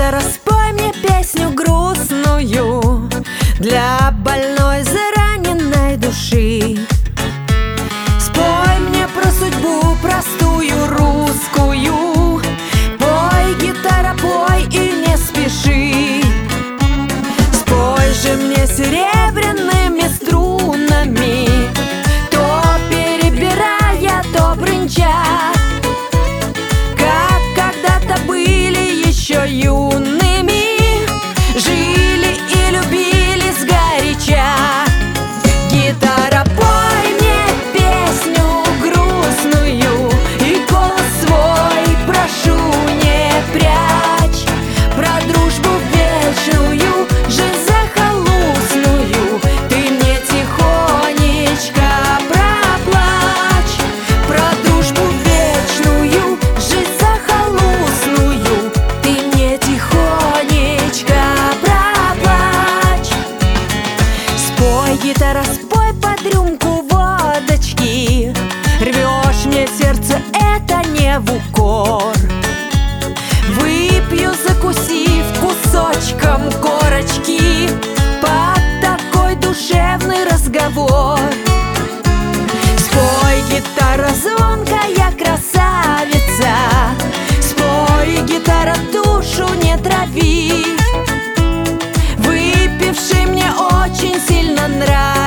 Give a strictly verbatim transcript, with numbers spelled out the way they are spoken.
гитара, спой мне песню грустную для больной зараненной души. Спой мне про судьбу простую русскую. Пой, гитара, пой и не спеши. Спой же мне серебряными струнами, то перебирая, то брынча, как когда-то были еще юными, жили и любили сгоряча. Гитара, пой мне песню грустную и голос свой прошу не прячь. Про дружбу вечную, жизнь захолустную ты мне тихонечко проплачь. Про дружбу вечную, жизнь захолустную ты мне тихонечко проплачь. Спой, гитара, спой под рюмку водочки. Рвешь мне сердце, это не в укор. Выпью, закусив кусочком корочки, под такой душевный разговор. Спой, гитара, звонкая красавица, спой, гитара, душу не трави. Выпивший мне очень сильно нравится.